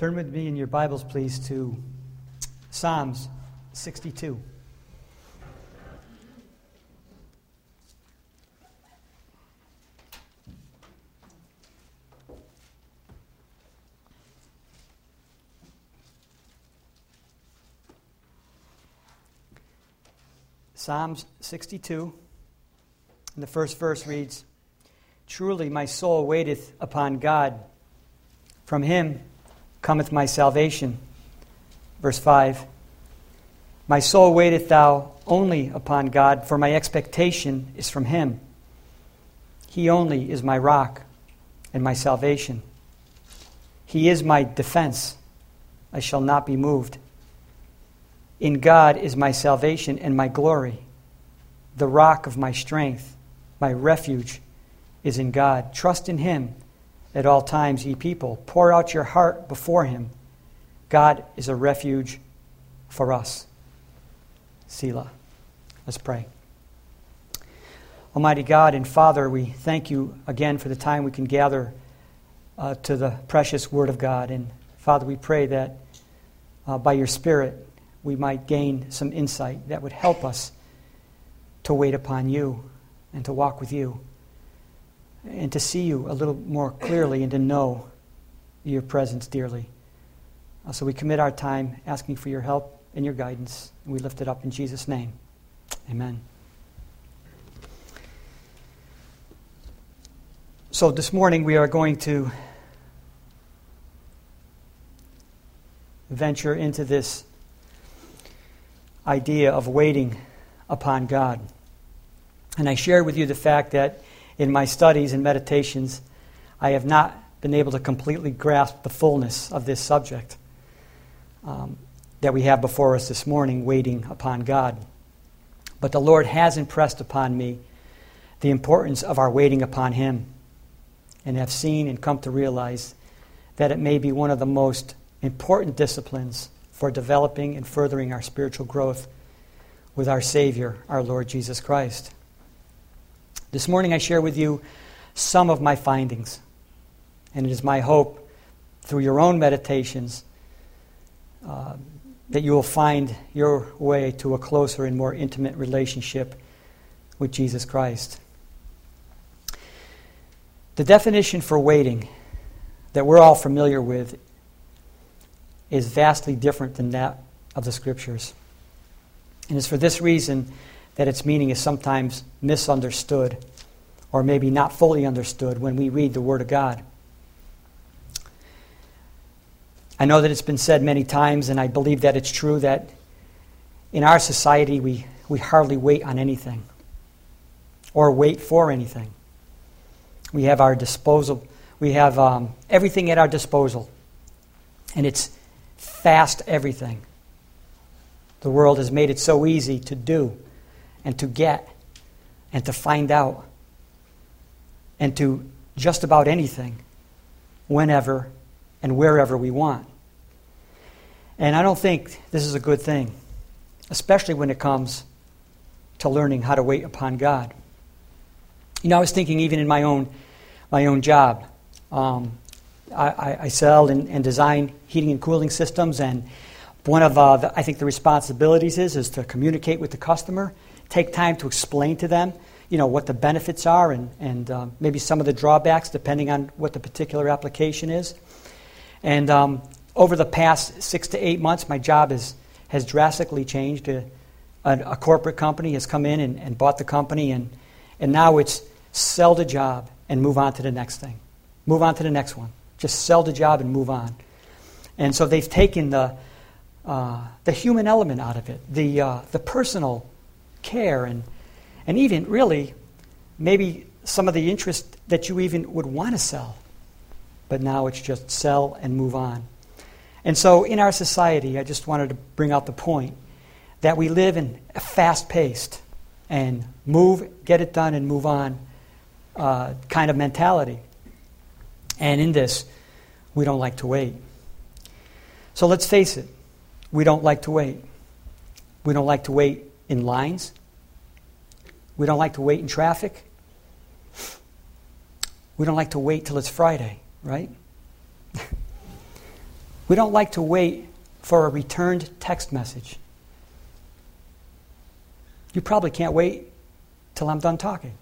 Turn with me in your Bibles, please, to Psalms 62. Psalms 62, and the first verse reads, "Truly my soul waiteth upon God. From him cometh my salvation." Verse 5, "My soul waiteth thou only upon God, for my expectation is from him. He only is my rock and my salvation. He is my defense. I shall not be moved. In God is my salvation and my glory. The rock of my strength, my refuge is in God. Trust in him at all times, ye people. Pour out your heart before him. God is a refuge for us." Selah. Let's pray. Almighty God and Father, we thank you again for the time we can gather to the precious Word of God. And Father, we pray that by your Spirit we might gain some insight that would help us to wait upon you and to walk with you and to see you a little more clearly and to know your presence dearly. So we commit our time asking for your help and your guidance, and we lift it up in Jesus' name. Amen. So this morning we are going to venture into this idea of waiting upon God. And I share with you the fact that in my studies and meditations, I have not been able to completely grasp the fullness of this subject that we have before us this morning, waiting upon God. But the Lord has impressed upon me the importance of our waiting upon him, and have seen and come to realize that it may be one of the most important disciplines for developing and furthering our spiritual growth with our Savior, our Lord Jesus Christ. This morning I share with you some of my findings, and it is my hope through your own meditations that you will find your way to a closer and more intimate relationship with Jesus Christ. The definition for waiting that we're all familiar with is vastly different than that of the Scriptures. And it's for this reason that its meaning is sometimes misunderstood or maybe not fully understood when we read the Word of God. I know that it's been said many times, and I believe that it's true, that in our society we hardly wait on anything or wait for anything. We have our disposal. We have everything at our disposal, and it's fast everything. The world has made it so easy to do and to get and to find out and to just about anything whenever and wherever we want. And I don't think this is a good thing, especially when it comes to learning how to wait upon God. You know, I was thinking even in my own job. I sell and design heating and cooling systems, and one of I think the responsibilities is to communicate with the customer, take time to explain to them, what the benefits are and maybe some of the drawbacks depending on what the particular application is. And over the past 6 to 8 months, my job has drastically changed. A corporate company has come in and bought the company, and now it's sell the job and move on to the next thing. Move on to the next one. Just sell the job and move on. And so they've taken the human element out of it, the personal care, and even really maybe some of the interest that you even would want to sell. But now it's just sell and move on. And so in our society, I just wanted to bring out the point that we live in a fast-paced and get it done and move on kind of mentality. And in this, we don't like to wait. So let's face it, we don't like to wait. We don't like to wait in lines. We don't like to wait in traffic. We don't like to wait till it's Friday, right? We don't like to wait for a returned text message. You probably can't wait till I'm done talking.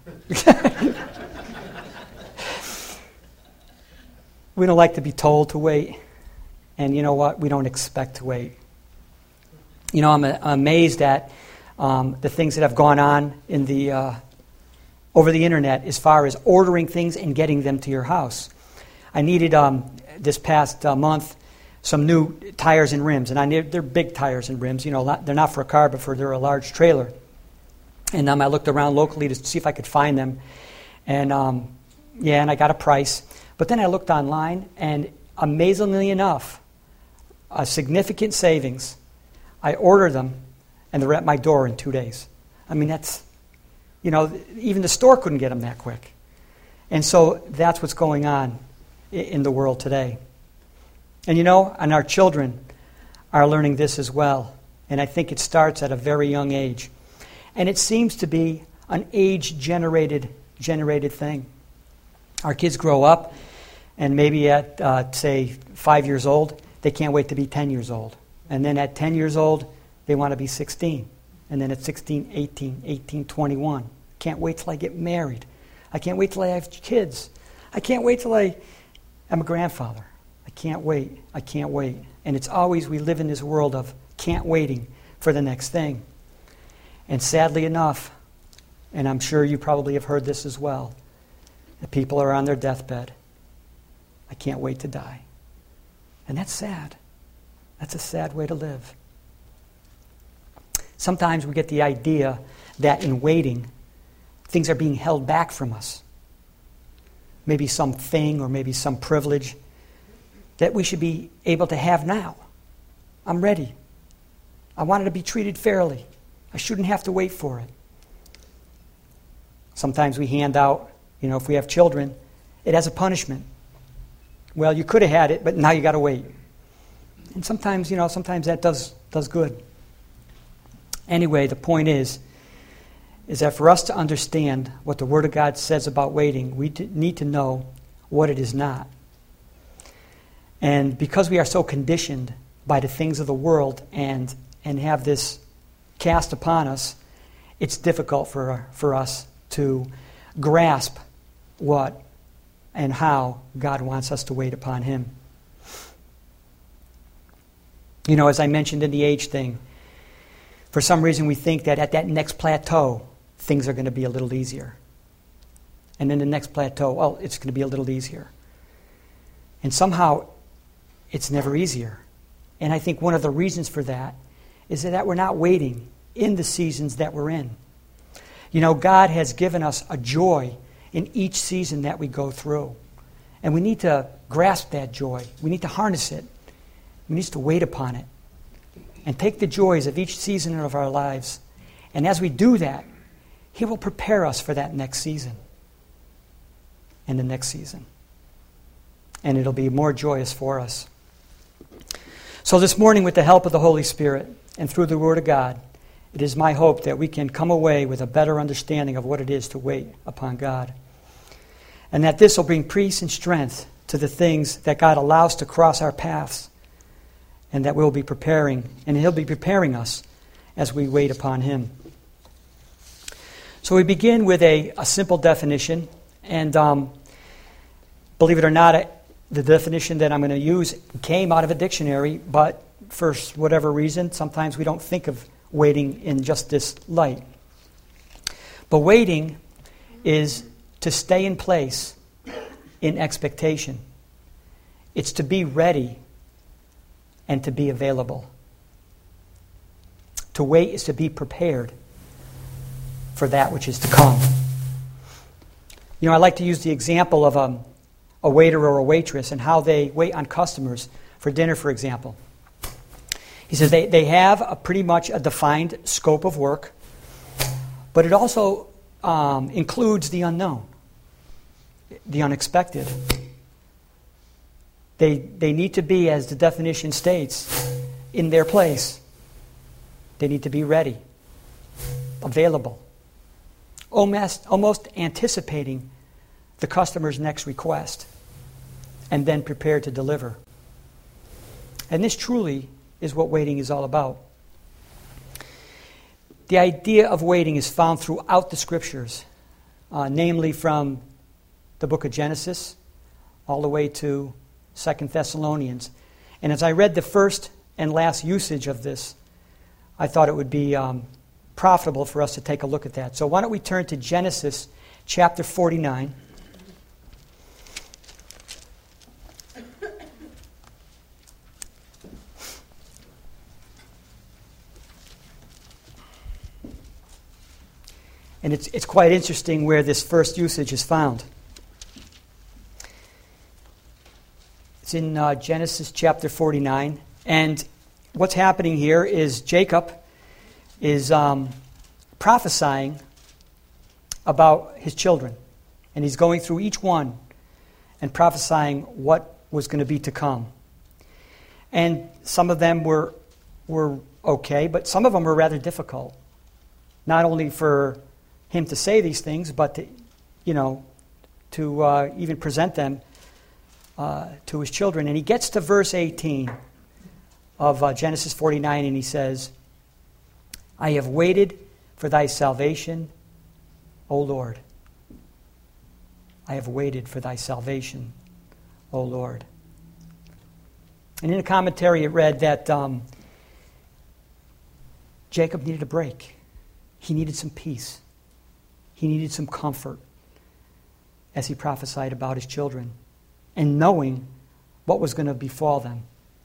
We don't like to be told to wait. And you know what? We don't expect to wait. You know, I'm amazed at the things that have gone on in the over the internet as far as ordering things and getting them to your house. I needed this past month some new tires and rims, and they're big tires and rims. You know, they're not for a car, but they're a large trailer. And I looked around locally to see if I could find them, and and I got a price. But then I looked online, and amazingly enough, a significant savings. I ordered them, and they're at my door in 2 days. I mean, that's, you know, even the store couldn't get them that quick. And so that's what's going on in the world today. And you know, and our children are learning this as well. And I think it starts at a very young age. And it seems to be an age-generated thing. Our kids grow up, and maybe at, say, 5 years old, they can't wait to be 10 years old. And then at 10 years old, they want to be 16. And then at 16, 18, 21. Can't wait till I get married. I can't wait till I have kids. I can't wait till I'm a grandfather. I can't wait. And it's always, we live in this world of can't waiting for the next thing. And sadly enough, and I'm sure you probably have heard this as well, that people are on their deathbed. I can't wait to die. And that's sad. That's a sad way to live. Sometimes we get the idea that in waiting, things are being held back from us. Maybe something or maybe some privilege that we should be able to have now. I'm ready. I wanted to be treated fairly. I shouldn't have to wait for it. Sometimes we hand out, you know, if we have children, it as a punishment. Well, you could have had it, but now you got to wait. And sometimes that does good. Anyway, the point is that for us to understand what the Word of God says about waiting, we need to know what it is not. And because we are so conditioned by the things of the world and have this cast upon us, it's difficult for us to grasp what and how God wants us to wait upon Him. You know, as I mentioned in the age thing, for some reason we think that at that next plateau, things are going to be a little easier. And then the next plateau, well, it's going to be a little easier. And somehow, it's never easier. And I think one of the reasons for that is that we're not waiting in the seasons that we're in. You know, God has given us a joy in each season that we go through. And we need to grasp that joy. We need to harness it. We need to wait upon it. And take the joys of each season of our lives. And as we do that, He will prepare us for that next season. And the next season. And it'll be more joyous for us. So this morning, with the help of the Holy Spirit and through the Word of God, it is my hope that we can come away with a better understanding of what it is to wait upon God. And that this will bring peace and strength to the things that God allows to cross our paths. And that we'll be preparing, and He'll be preparing us as we wait upon Him. So we begin with a simple definition. And believe it or not, the definition that I'm going to use came out of a dictionary, but for whatever reason, sometimes we don't think of waiting in just this light. But waiting is to stay in place in expectation. It's to be ready and to be available. To wait is to be prepared for that which is to come. You know, I like to use the example of a waiter or a waitress and how they wait on customers for dinner, for example. He says they have pretty much a defined scope of work, but it also includes the unknown, the unexpected. They need to be, as the definition states, in their place. They need to be ready, available, almost anticipating the customer's next request, and then prepared to deliver. And this truly is what waiting is all about. The idea of waiting is found throughout the Scriptures, namely from the book of Genesis all the way to 2 Thessalonians. And as I read the first and last usage of this, I thought it would be profitable for us to take a look at that. So why don't we turn to Genesis chapter 49. And it's quite interesting where this first usage is found. It's in Genesis chapter 49. And what's happening here is Jacob is prophesying about his children. And he's going through each one and prophesying what was going to be to come. And some of them were okay, but some of them were rather difficult. Not only for him to say these things, but to even present them to his children. And he gets to verse 18 of Genesis 49, and he says, I have waited for thy salvation, O Lord. I have waited for thy salvation, O Lord. And in a commentary it read that Jacob needed a break. He needed some peace. He needed some comfort as he prophesied about his children and knowing what was going to befall them.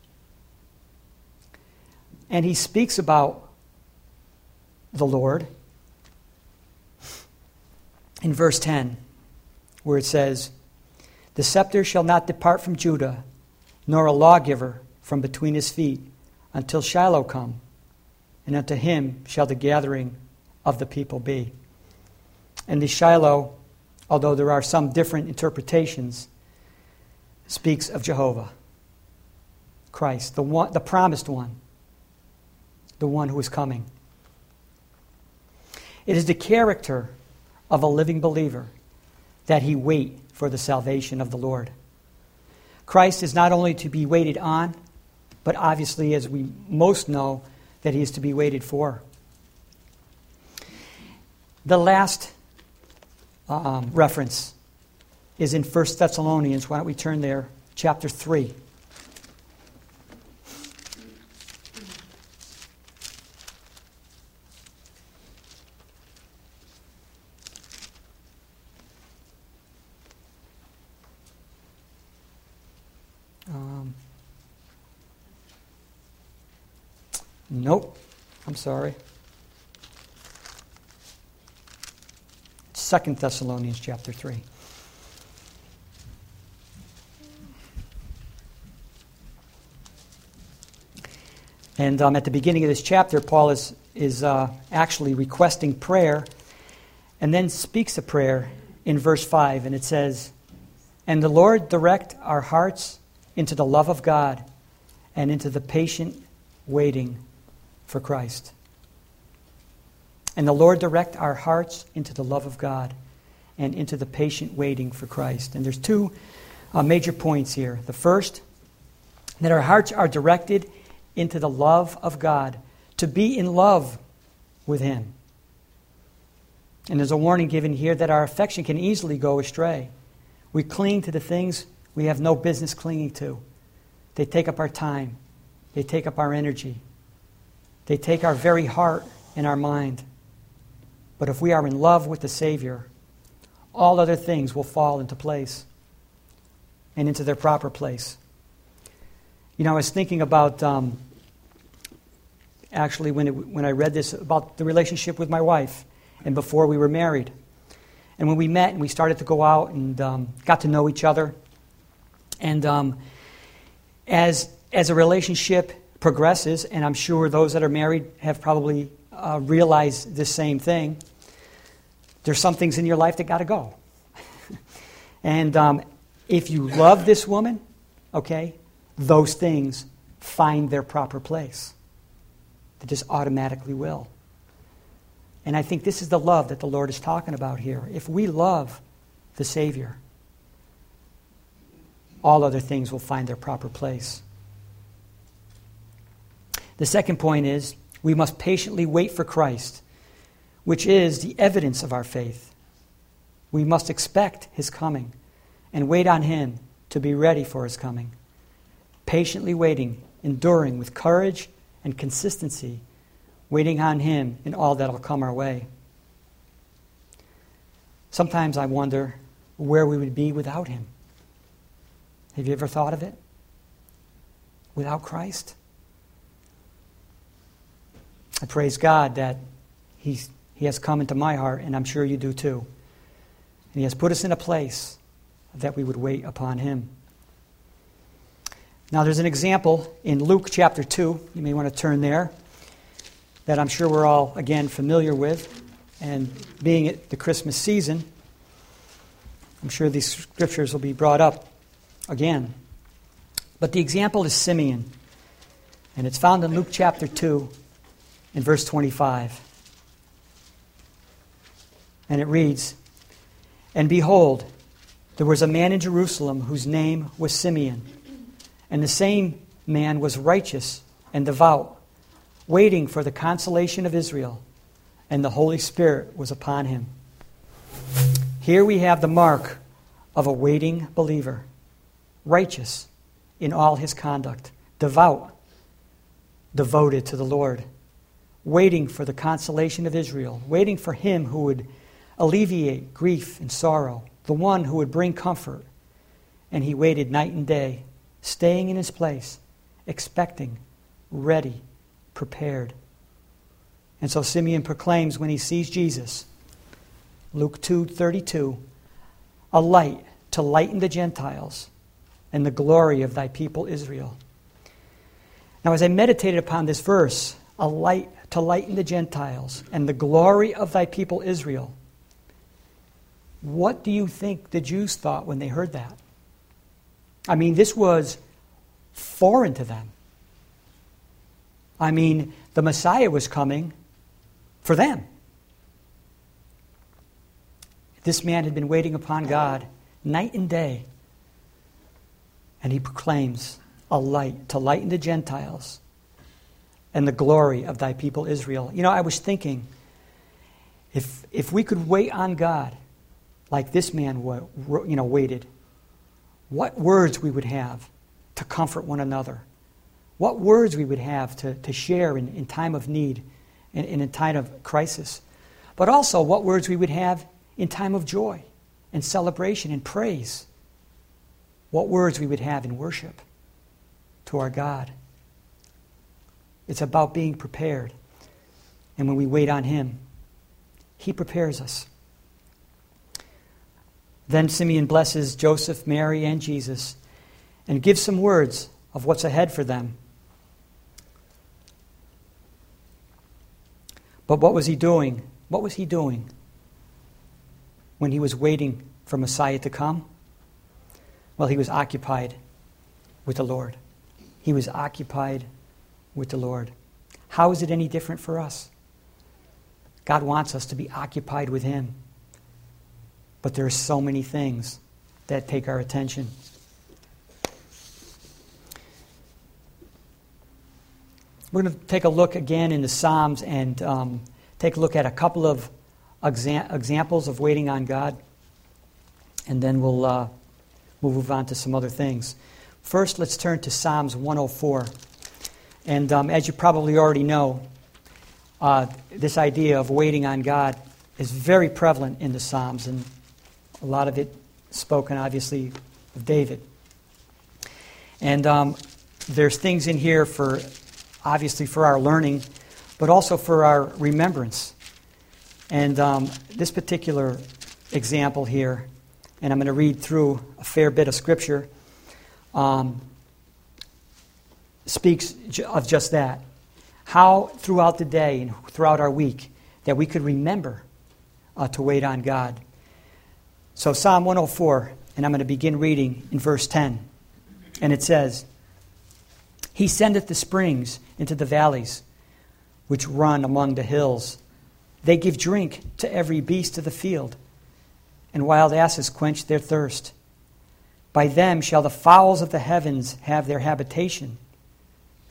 And he speaks about the Lord in verse 10, where it says, the scepter shall not depart from Judah, nor a lawgiver from between his feet, until Shiloh come, and unto him shall the gathering of the people be. And the Shiloh, although there are some different interpretations, speaks of Jehovah, Christ, the promised one, the one who is coming. It is the character of a living believer that he wait for the salvation of the Lord. Christ is not only to be waited on, but obviously, as we most know, that he is to be waited for. The last reference is in 1 Thessalonians. Why don't we turn there? Chapter 3. Nope. I'm sorry. 2 Thessalonians chapter 3. And at the beginning of this chapter, Paul is actually requesting prayer and then speaks a prayer in verse 5. And it says, and the Lord direct our hearts into the love of God and into the patient waiting for Christ. And the Lord direct our hearts into the love of God and into the patient waiting for Christ. And there's two major points here. The first, that our hearts are directed into the love of God, to be in love with Him. And there's a warning given here that our affection can easily go astray. We cling to the things we have no business clinging to. They take up our time. They take up our energy. They take our very heart and our mind. But if we are in love with the Savior, all other things will fall into place and into their proper place. I was thinking about, actually, when I read this, about the relationship with my wife and before we were married. And when we met and we started to go out and got to know each other. And as a relationship progresses, and I'm sure those that are married have probably realized this same thing, there's some things in your life that got to go. And if you love this woman, okay, those things find their proper place. They just automatically will. And I think this is the love that the Lord is talking about here. If we love the Savior, all other things will find their proper place. The second point is we must patiently wait for Christ, which is the evidence of our faith. We must expect his coming and wait on him to be ready for his coming. Patiently waiting, enduring with courage and consistency, waiting on him in all that will come our way. Sometimes I wonder where we would be without him. Have you ever thought of it? Without Christ? I praise God that he has come into my heart, and I'm sure you do too. And he has put us in a place that we would wait upon him. Now there's an example in Luke chapter 2, you may want to turn there, that I'm sure we're all, again, familiar with. And being at the Christmas season, I'm sure these scriptures will be brought up again. But the example is Simeon, and it's found in Luke chapter 2 in verse 25. And it reads, "And behold, there was a man in Jerusalem whose name was Simeon. And the same man was righteous and devout, waiting for the consolation of Israel, and the Holy Spirit was upon him." Here we have the mark of a waiting believer, righteous in all his conduct, devout, devoted to the Lord, waiting for the consolation of Israel, waiting for him who would alleviate grief and sorrow, the one who would bring comfort. And he waited night and day, staying in his place, expecting, ready, prepared. And so Simeon proclaims when he sees Jesus, Luke 2:32, "A light to lighten the Gentiles, and the glory of thy people Israel." Now as I meditated upon this verse, a light to lighten the Gentiles, and the glory of thy people Israel, what do you think the Jews thought when they heard that? I mean, this was foreign to them. I mean, the Messiah was coming for them. This man had been waiting upon God night and day, and he proclaims a light to lighten the Gentiles and the glory of thy people Israel. You know, I was thinking, if we could wait on God like this man waited, what words we would have to comfort one another. What words we would have to share in time of need and in time of crisis. But also what words we would have in time of joy and celebration and praise. What words we would have in worship to our God. It's about being prepared. And when we wait on him, he prepares us. Then Simeon blesses Joseph, Mary, and Jesus and gives some words of what's ahead for them. But what was he doing? What was he doing when he was waiting for Messiah to come? Well, he was occupied with the Lord. He was occupied with the Lord. How is it any different for us? God wants us to be occupied with him. But there are so many things that take our attention. We're going to take a look again in the Psalms and take a look at a couple of examples of waiting on God. And then we'll move on to some other things. First, let's turn to Psalms 104. And as you probably already know, this idea of waiting on God is very prevalent in the Psalms, and a lot of it spoken, obviously, of David. And there's things in here obviously for our learning, but also for our remembrance. And this particular example here, and I'm going to read through a fair bit of Scripture, speaks of just that. How throughout the day and throughout our week that we could remember to wait on God. So Psalm 104, and I'm going to begin reading in verse 10. And it says, "He sendeth the springs into the valleys, which run among the hills. They give drink to every beast of the field, and wild asses quench their thirst. By them shall the fowls of the heavens have their habitation,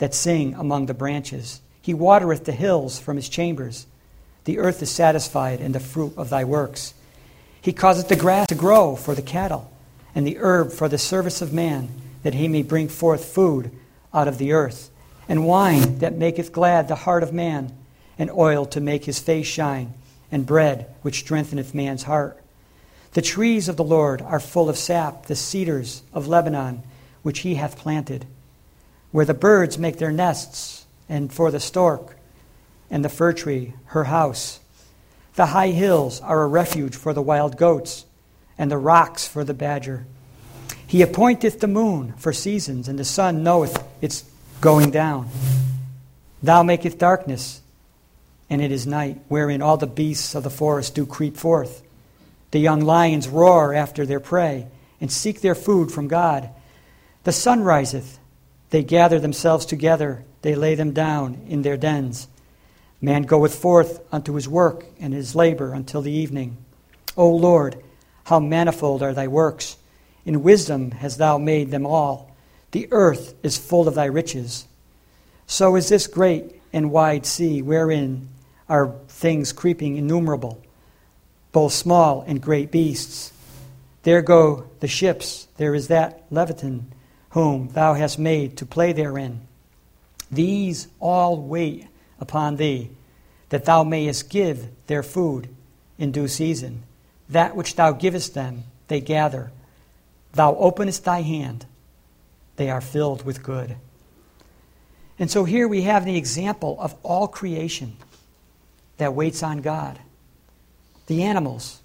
that sing among the branches. He watereth the hills from his chambers. The earth is satisfied in the fruit of thy works. He causeth the grass to grow for the cattle, and the herb for the service of man, that he may bring forth food out of the earth, and wine that maketh glad the heart of man, and oil to make his face shine, and bread which strengtheneth man's heart. The trees of the Lord are full of sap, the cedars of Lebanon, which he hath planted, where the birds make their nests, and for the stork, and the fir tree her house. The high hills are a refuge for the wild goats, and the rocks for the badger. He appointeth the moon for seasons, and the sun knoweth its going down. Thou makest darkness, and it is night, wherein all the beasts of the forest do creep forth. The young lions roar after their prey, and seek their food from God. The sun riseth, they gather themselves together, they lay them down in their dens. Man goeth forth unto his work and his labor until the evening. O Lord, how manifold are thy works! In wisdom hast thou made them all. The earth is full of thy riches. So is this great and wide sea, wherein are things creeping innumerable, both small and great beasts. There go the ships, there is that Leviathan, whom thou hast made to play therein. These all wait upon thee, that thou mayest give their food in due season. That which thou givest them, they gather. Thou openest thy hand, they are filled with good. And so here we have the example of all creation that waits on God. The animals,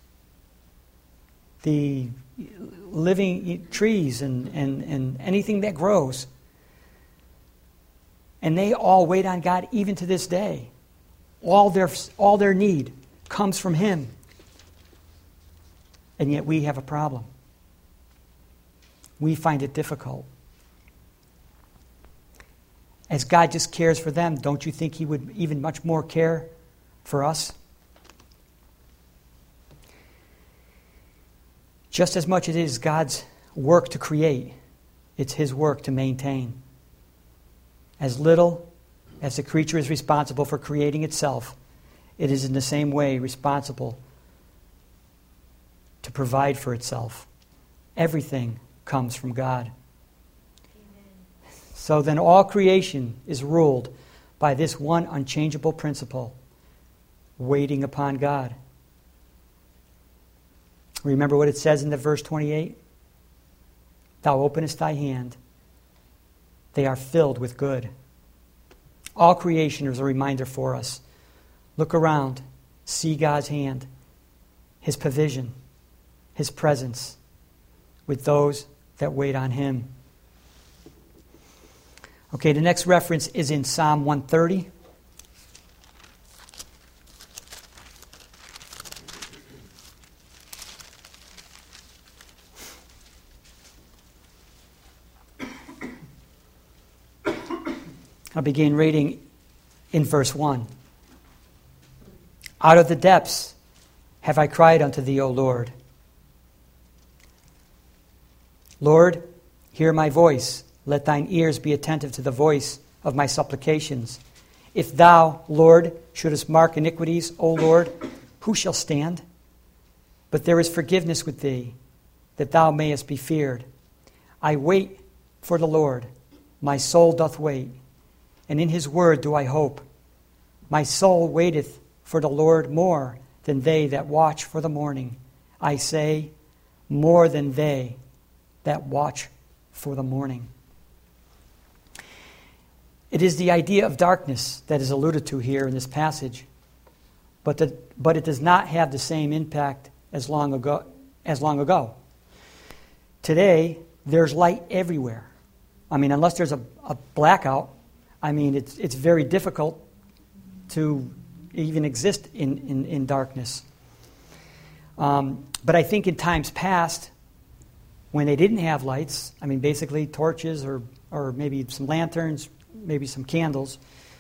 the living trees, and anything that grows. And they all wait on God even to this day. All their need comes from Him. And yet we have a problem. We find it difficult. As God just cares for them, don't you think He would even much more care for us? Just as much as it is God's work to create, it's His work to maintain. As little as the creature is responsible for creating itself, it is in the same way responsible to provide for itself. Everything comes from God. Amen. So then all creation is ruled by this one unchangeable principle, waiting upon God. Remember what it says in the verse 28? Thou openest thy hand, they are filled with good. All creation is a reminder for us. Look around, see God's hand, His provision, His presence with those that wait on Him. Okay, the next reference is in Psalm 130. I'll begin reading in verse 1. Out of the depths have I cried unto thee, O Lord. Lord, hear my voice. Let thine ears be attentive to the voice of my supplications. If thou, Lord, shouldest mark iniquities, O Lord, who shall stand? But there is forgiveness with thee, that thou mayest be feared. I wait for the Lord. My soul doth wait, and in His word do I hope. My soul waiteth for the Lord more than they that watch for the morning. I say, more than they that watch for the morning. It is the idea of darkness that is alluded to here in this passage, but it does not have the same impact as long ago. Today, there's light everywhere. I mean, unless there's a blackout, I mean, it's very difficult to even exist in darkness. But I think in times past, when they didn't have lights, I mean, basically torches or maybe some lanterns, maybe some candles,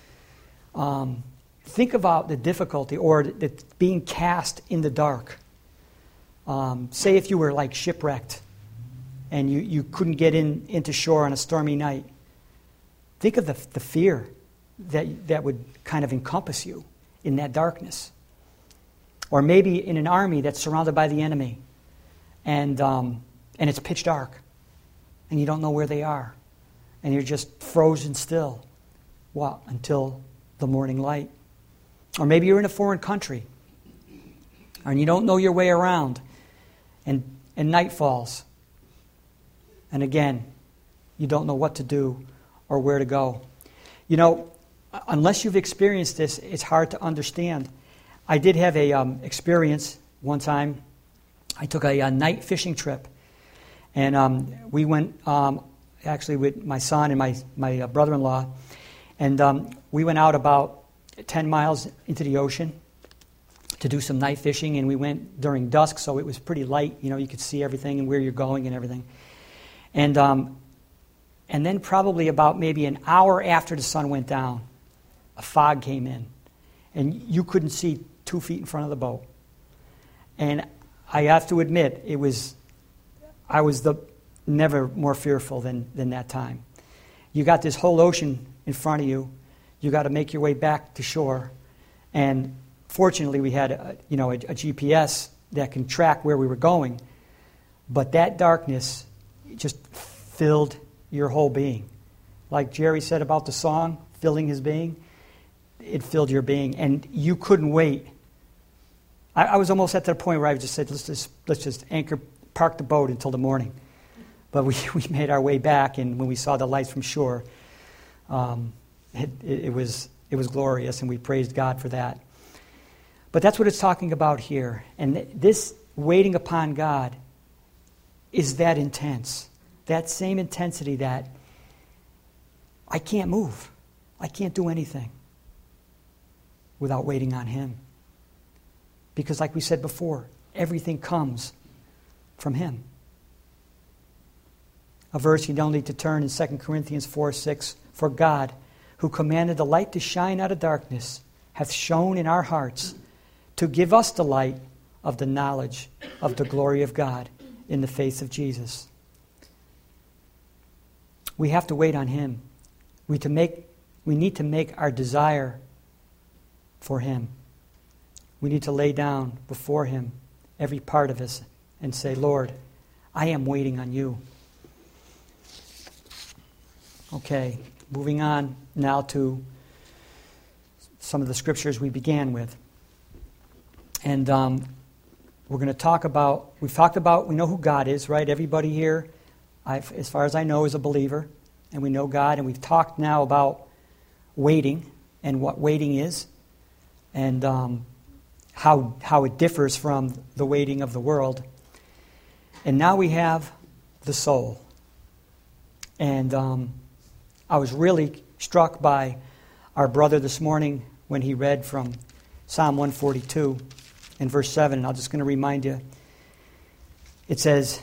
think about the difficulty or being cast in the dark. Say if you were like shipwrecked and you couldn't get into shore on a stormy night. Think of the fear that would kind of encompass you in that darkness. Or maybe in an army that's surrounded by the enemy, and it's pitch dark, and you don't know where they are, and you're just frozen still, until the morning light. Or maybe you're in a foreign country, and you don't know your way around, and night falls, and again, you don't know what to do or where to go. You know, unless you've experienced this, it's hard to understand. I did have a experience one time. I took a night fishing trip, and we went actually with my son and my brother-in-law, and we went out about 10 miles into the ocean to do some night fishing, and we went during dusk, so it was pretty light. You know, you could see everything and where you're going and everything. And then probably about maybe an hour after the sun went down, a fog came in, and you couldn't see 2 feet in front of the boat. And I have to admit, I was never more fearful than that time. You got this whole ocean in front of you. You got to make your way back to shore. And fortunately, we had a GPS that can track where we were going. But that darkness just filled your whole being. Like Jerry said about the song, filling his being, it filled your being. And you couldn't wait. I was almost at the point where I just said, let's just park the boat until the morning. But we made our way back, and when we saw the lights from shore, it was glorious, and we praised God for that. But that's what it's talking about here. And this waiting upon God is that intense, that same intensity that I can't move. I can't do anything without waiting on Him. Because like we said before, everything comes from Him. A verse you don't need to turn in 2 Corinthians 4:6. For God, who commanded the light to shine out of darkness, hath shone in our hearts to give us the light of the knowledge of the glory of God in the face of Jesus. We have to wait on Him. We need to make our desire for Him. We need to lay down before Him every part of us and say, Lord, I am waiting on You. Okay, moving on now to some of the scriptures we began with. And we're going to talk about, we know who God is, right? Everybody here, as far as I know, is a believer, and we know God, and we've talked now about waiting and what waiting is, and how it differs from the waiting of the world. And now we have the soul. And I was really struck by our brother this morning when he read from Psalm 142 and verse 7. And I'm just going to remind you. It says,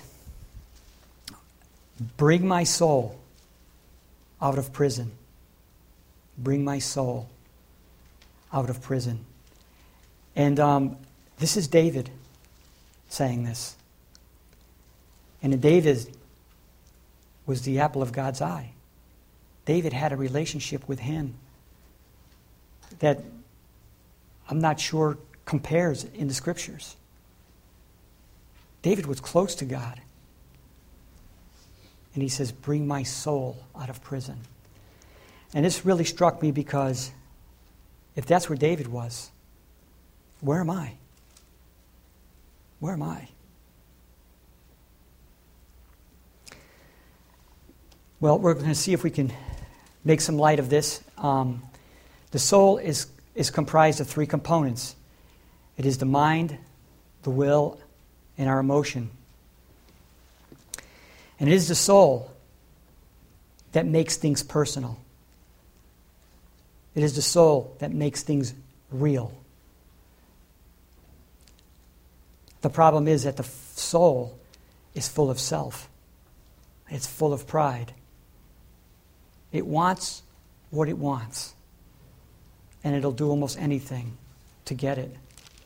bring my soul out of prison. Bring my soul out of prison. And this is David saying this. And David was the apple of God's eye. David had a relationship with Him that I'm not sure compares in the Scriptures. David was close to God. And he says, bring my soul out of prison. And this really struck me because if that's where David was, where am I? Where am I? Well, we're going to see if we can make some light of this. The soul is comprised of three components. It is the mind, the will, and our emotion. And it is the soul that makes things personal. It is the soul that makes things real. The problem is that the soul is full of self. It's full of pride. It wants what it wants. And it'll do almost anything to get it.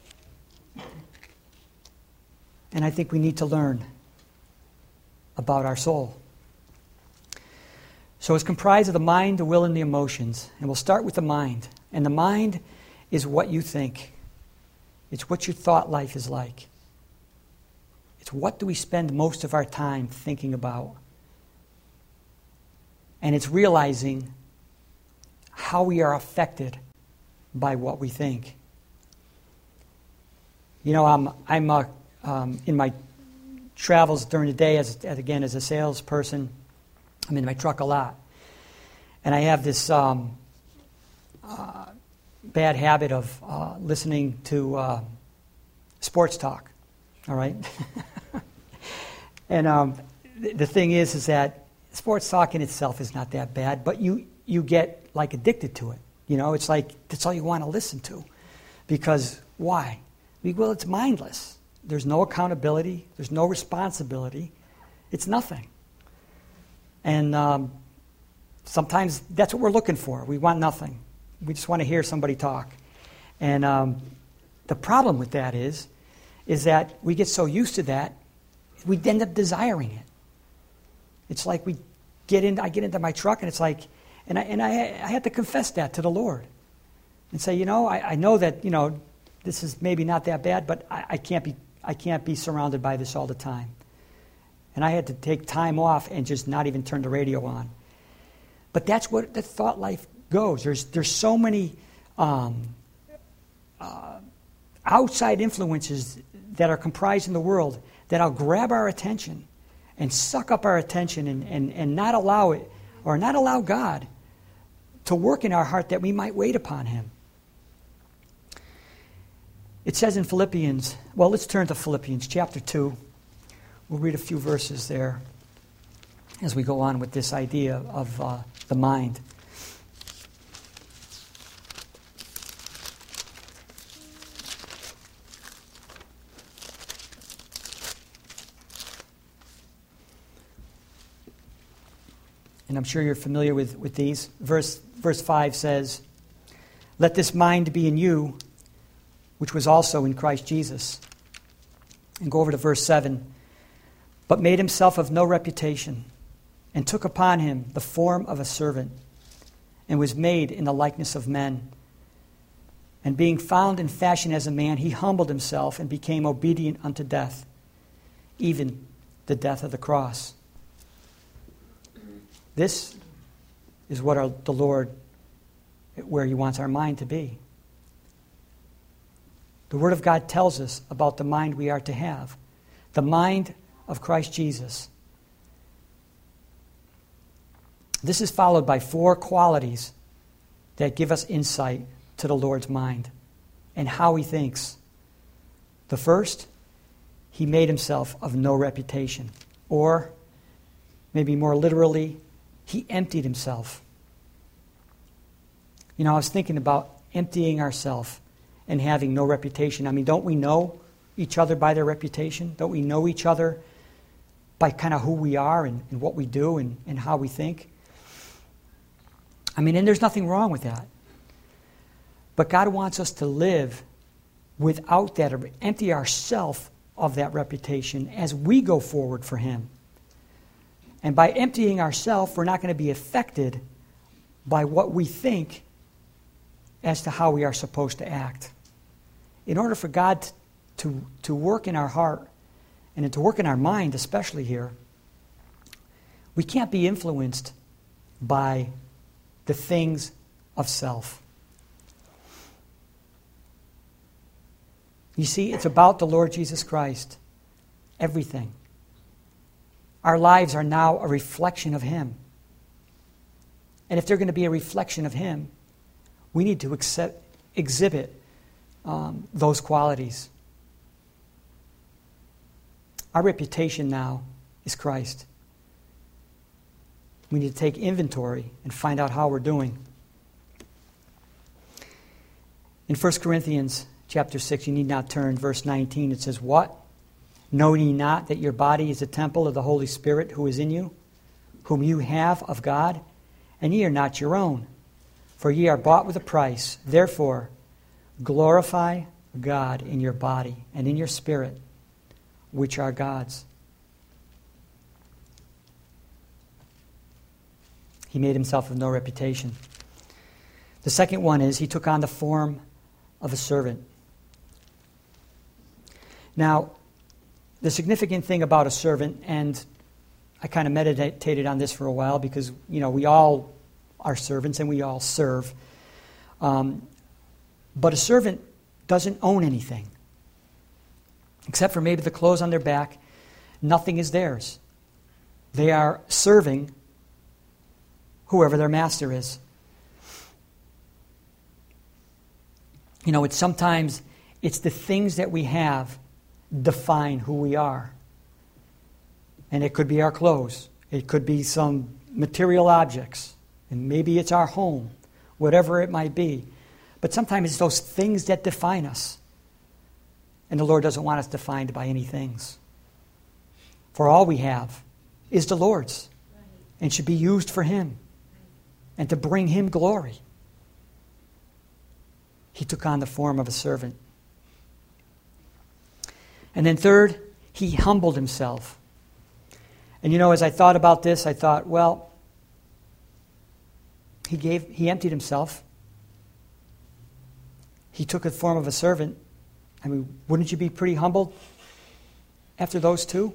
And I think we need to learn about our soul. So it's comprised of the mind, the will, and the emotions. And we'll start with the mind. And the mind is what you think. It's what your thought life is like. It's what do we spend most of our time thinking about. And it's realizing how we are affected by what we think. You know, I'm in my travels during the day as a salesperson. I'm in my truck a lot. And I have this bad habit of listening to sports talk. All right? And the thing is that sports talk in itself is not that bad, but you get like addicted to it. You know, it's like that's all you want to listen to. Because why? Well, it's mindless. There's no accountability. There's no responsibility. It's nothing. And sometimes that's what we're looking for. We want nothing. We just want to hear somebody talk. And the problem with that is that we get so used to that, we end up desiring it. It's like I get into my truck, and it's like, and I have to confess that to the Lord, and say, you know, I know that, you know, this is maybe not that bad, but I can't be surrounded by this all the time. And I had to take time off and just not even turn the radio on. But that's what the thought life goes. There's so many outside influences that are comprised in the world that'll grab our attention and suck up our attention and not allow it, or not allow God to work in our heart that we might wait upon Him. It says in Philippians, well, let's turn to Philippians chapter 2. We'll read a few verses there as we go on with this idea of the mind. And I'm sure you're familiar with these. Verse 5 says, "Let this mind be in you, which was also in Christ Jesus." And go over to verse 7. "But made himself of no reputation, and took upon him the form of a servant, and was made in the likeness of men. And being found in fashion as a man, he humbled himself and became obedient unto death, even the death of the cross." This is what the Lord, where He wants our mind to be. The Word of God tells us about the mind we are to have. The mind of Christ Jesus. This is followed by 4 qualities that give us insight to the Lord's mind and how He thinks. The first, He made Himself of no reputation. Or, maybe more literally, He emptied Himself. You know, I was thinking about emptying ourselves and having no reputation. I mean, don't we know each other by their reputation? Don't we know each other by kind of who we are and what we do and how we think? I mean, and there's nothing wrong with that. But God wants us to live without that, or empty ourselves of that reputation as we go forward for Him. And by emptying ourselves, we're not going to be affected by what we think as to how we are supposed to act. In order for God to work in our heart and to work in our mind, especially here, we can't be influenced by the things of self. You see, it's about the Lord Jesus Christ. Everything. Our lives are now a reflection of Him. And if they're going to be a reflection of Him, we need to exhibit those qualities. Our reputation now is Christ. We need to take inventory and find out how we're doing. In 1 Corinthians chapter 6, you need not turn, verse 19, it says, "What? Know ye not that your body is a temple of the Holy Spirit who is in you, whom you have of God, and ye are not your own? For ye are bought with a price. Therefore, glorify God in your body and in your spirit, which are God's." He made himself of no reputation. The second one is he took on the form of a servant. Now, the significant thing about a servant, and I kind of meditated on this for a while because, we all are servants and we all serve. But a servant doesn't own anything. Except for maybe the clothes on their back, nothing is theirs. They are serving whoever their master is. It's the things that we have define who we are. And it could be our clothes. It could be some material objects. And maybe it's our home, whatever it might be. But sometimes it's those things that define us. And the Lord doesn't want us defined by any things. For all we have is the Lord's and should be used for Him and to bring Him glory. He took on the form of a servant. And then third, He humbled Himself. And as I thought about this, I thought, well, He emptied Himself. He took the form of a servant. I mean, wouldn't you be pretty humbled after those two?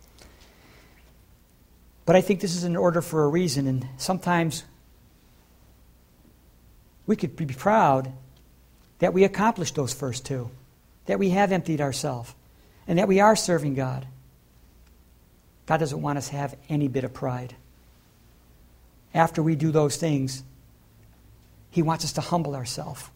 But I think this is in order for a reason, and sometimes we could be proud that we accomplished those first two, that we have emptied ourselves, and that we are serving God. God doesn't want us to have any bit of pride. After we do those things, He wants us to humble ourselves.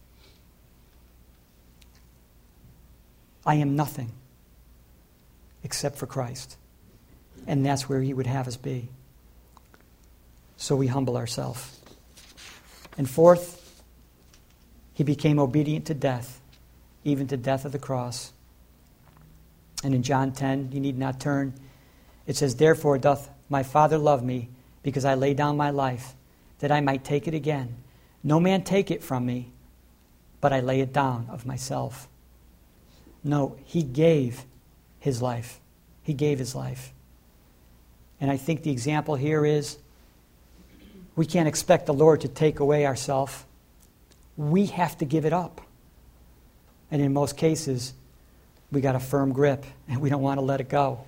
I am nothing except for Christ. And that's where He would have us be. So we humble ourselves. And fourth, He became obedient to death, even to death of the cross. And in John 10, you need not turn, it says, "Therefore doth my Father love me, because I lay down my life, that I might take it again. No man take it from me, but I lay it down of myself." No, He gave His life. He gave His life. And I think the example here is we can't expect the Lord to take away ourself. We have to give it up. And in most cases, we got a firm grip and we don't want to let it go.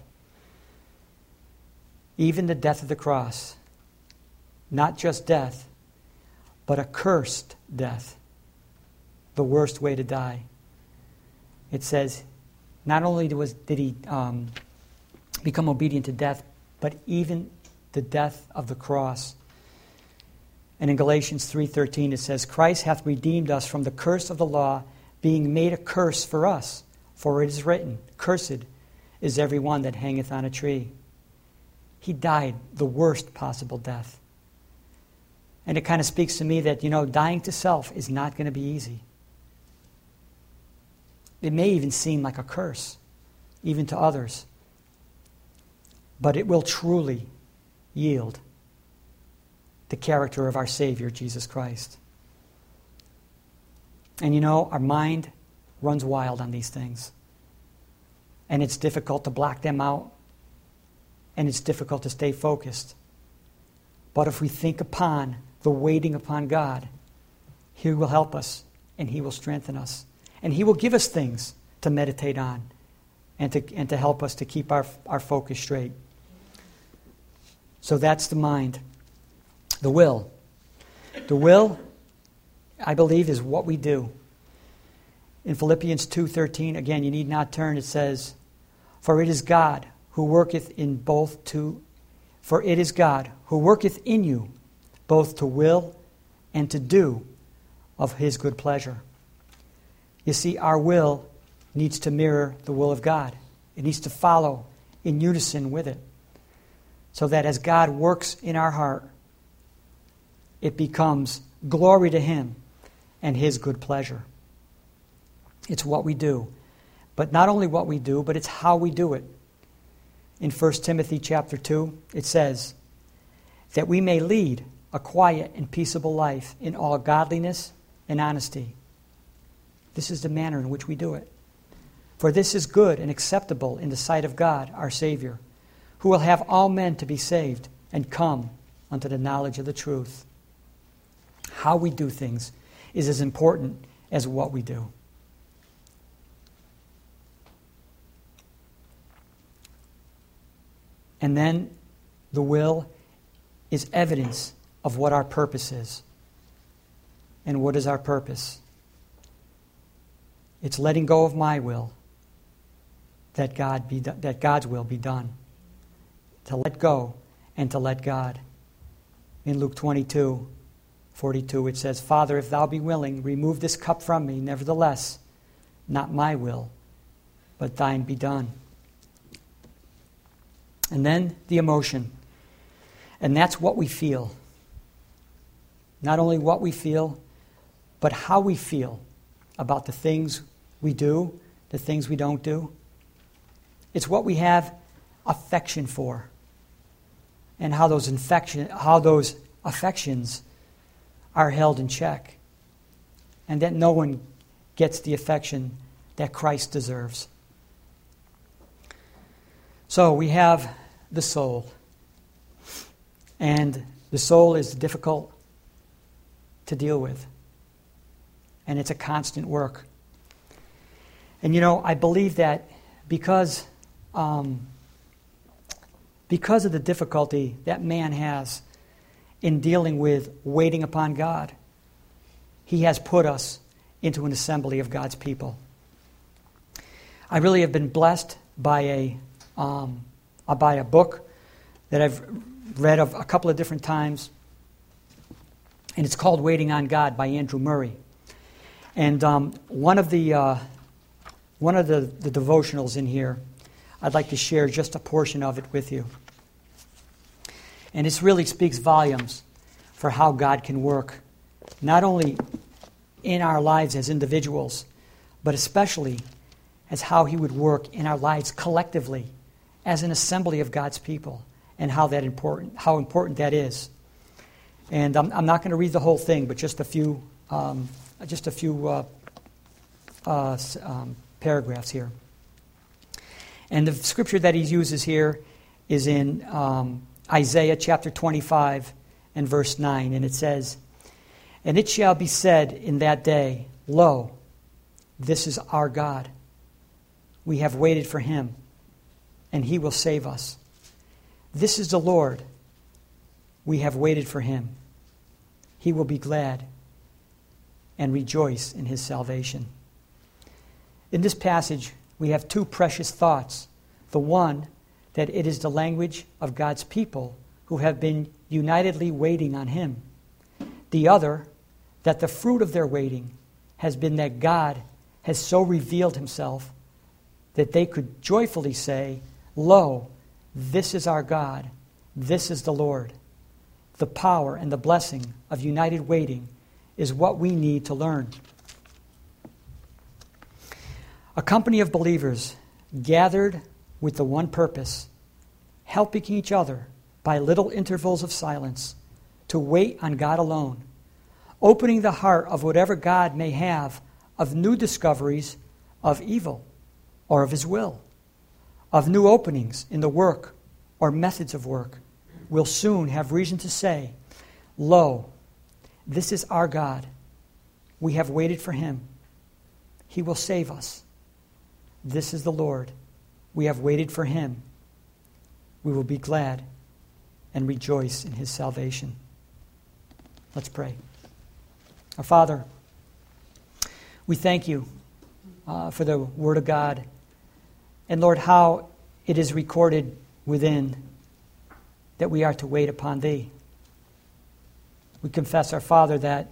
Even the death of the cross, not just death, but a cursed death, the worst way to die. It says, not only did He become obedient to death, but even the death of the cross. And in Galatians 3:13 it says, "Christ hath redeemed us from the curse of the law, being made a curse for us. For it is written, Cursed is every one that hangeth on a tree." He died the worst possible death. And it kind of speaks to me that, dying to self is not going to be easy. It may even seem like a curse, even to others. But it will truly yield the character of our Savior, Jesus Christ. And our mind runs wild on these things. And it's difficult to block them out. And it's difficult to stay focused. But if we think upon the waiting upon God, He will help us and He will strengthen us. And He will give us things to meditate on and to help us to keep our focus straight. So that's the mind. The will. The will, I believe, is what we do. In Philippians 2:13, again, you need not turn, it says, For it is God who worketh in you both to will and to do of His good pleasure. You see, our will needs to mirror the will of God. It needs to follow in unison with it. So that as God works in our heart, it becomes glory to Him and His good pleasure. It's what we do. But not only what we do, but it's how we do it. In 1 Timothy chapter 2, it says, that we may lead a quiet and peaceable life in all godliness and honesty. This is the manner in which we do it. For this is good and acceptable in the sight of God, our Savior, who will have all men to be saved and come unto the knowledge of the truth. How we do things is as important as what we do. And then the will is evidence of what our purpose is. And what is our purpose? It's letting go of my will, that God's will be done. To let go and to let God. In Luke 22:42 it says, Father, if thou be willing, remove this cup from me. Nevertheless, not my will, but thine be done. And then the emotion. And that's what we feel. Not only what we feel, but how we feel about the things we do, the things we don't do. It's what we have affection for. And how those affections are held in check. And that no one gets the affection that Christ deserves. So we have the soul. And the soul is difficult to deal with. And it's a constant work. And I believe that because of the difficulty that man has in dealing with waiting upon God, He has put us into an assembly of God's people. I really have been blessed by a book that I've read of a couple of different times, and it's called Waiting on God by Andrew Murray. And one of the devotionals in here, I'd like to share just a portion of it with you. And this really speaks volumes for how God can work, not only in our lives as individuals, but especially as how He would work in our lives collectively as an assembly of God's people, and how important that is. And I'm not going to read the whole thing, but just a few paragraphs here. And the scripture that he uses here is in Isaiah chapter 25 and verse 9. And it says, And it shall be said in that day, Lo, this is our God. We have waited for Him, and He will save us. This is the Lord. We have waited for Him. He will be glad and rejoice in His salvation. In this passage, we have two precious thoughts. The one, that it is the language of God's people who have been unitedly waiting on Him. The other, that the fruit of their waiting has been that God has so revealed Himself that they could joyfully say, Lo, this is our God, this is the Lord. The power and the blessing of united waiting is what we need to learn. A company of believers gathered with the one purpose, helping each other by little intervals of silence to wait on God alone, opening the heart of whatever God may have of new discoveries of evil or of His will, of new openings in the work or methods of work, will soon have reason to say, Lo, this is our God. We have waited for Him. He will save us. This is the Lord. We have waited for Him. We will be glad and rejoice in His salvation. Let's pray. Our Father, we thank You for the Word of God. And Lord, how it is recorded within that we are to wait upon Thee. We confess, our Father, that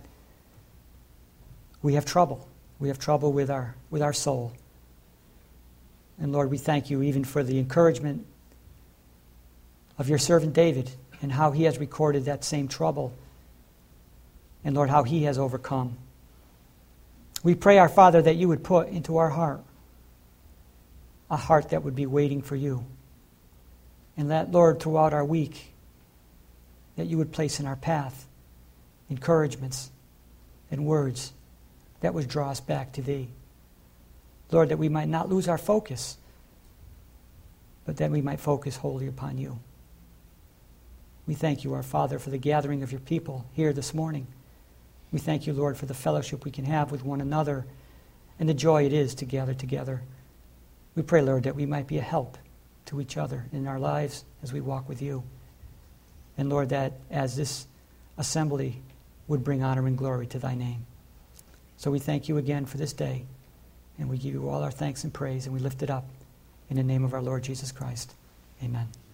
we have trouble. We have trouble with our soul. And Lord, we thank You even for the encouragement of Your servant David and how he has recorded that same trouble. And Lord, how he has overcome. We pray, our Father, that You would put into our heart a heart that would be waiting for You. And that, Lord, throughout our week, that You would place in our path encouragements and words that would draw us back to Thee. Lord, that we might not lose our focus, but that we might focus wholly upon You. We thank you, our Father, for the gathering of your people here this morning. We thank you, Lord, for the fellowship we can have with one another and the joy it is to gather together. We pray, Lord, that we might be a help to each other in our lives as we walk with you. And Lord, that as this assembly would bring honor and glory to thy name. So we thank you again for this day, and we give you all our thanks and praise, and we lift it up in the name of our Lord Jesus Christ. Amen.